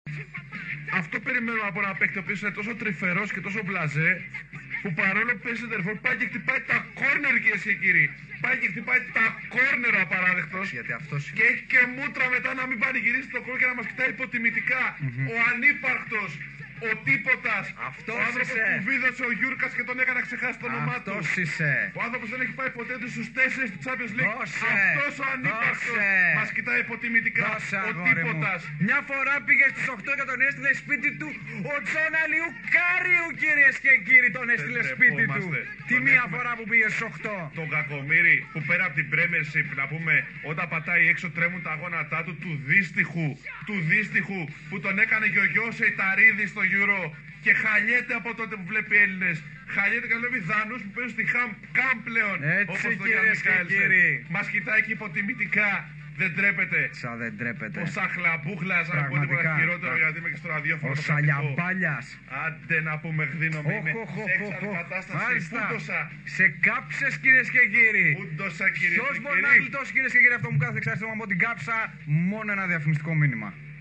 Αυτό περιμένω από ένα παίκτη ο οποίος είναι τόσο τρυφερός και τόσο μπλαζέ, που παρόλο που παίζει τερφόρ πάει και χτυπάει τα κόρνερ, κυρίες και κύριοι. Πάει και χτυπάει τα κόρνερ ο απαράδεκτος. Γιατί αυτός... Και έχει και μούτρα μετά να μην πανηγυρίσει το κόλ και να μας κοιτάει υποτιμητικά. Ο ανύπαρκτος, ο τίποτας. Αυτός ο άνθρωπος είσαι. που βίδωσε ο Γιούρκας και τον έκανε να ξεχάσει το όνομά του. Αυτός είσαι. Ο άνθρωπος δεν έχει πάει ποτέ στους 4 του Champions League. Δώσε. Αυτός ο ανύπαρκτος Δώσε. μας κοιτάει υποτιμητικά. Δώσε, Ο αγόρι μου. τίποτας. Μια φορά πήγε στις 8 και τον έστειλε σπίτι του ο Τζον Αλιουκάριου, κυρίες και κύριοι, τον έστειλε σπίτι του. τρεπόμαστε. Τη Τον μία έχουμε. φορά που πήγε στις 8. Τον κακομοίρη που πέρα από την Premiership, να πούμε, όταν πατάει έξω τρέμουν τα γόνατά του, του δύστιχου που τον έκανε και ο γιος Εϊταρίδη στο Euro και χαλιέται από τότε που βλέπει Έλληνες. Χαλιέται και βλέπει Δανούς που παίζουν στη Καμ πλέον. Έτσι, όπως το κυρίες και κύριοι. Μας κοιτάει και υποτιμητικά. Δεν τρέπεται. Σα δεν τρέπεται. Ο Σαχλαμπούχλας, να πω τίποτα Πραγματικά. χειρότερο γιατί είμαι και στο ραδιόφωνο. Ο το κρατικό. Σαλιαμπάλιας. Άντε να πούμε γδίνομαι, είμαι σε έξαλλη κατάσταση. Μάλιστα. Πούντοσα. Σε κάψες, κυρίες και κύριοι. Πούντοσα, κυρίες Ποιος και μπορεί να κύριοι. γλιτώσει, κυρίες και κύριοι, αυτό που κάθε εξάρτημα από την κάψα? Μόνο ένα διαφημιστικό μήνυμα.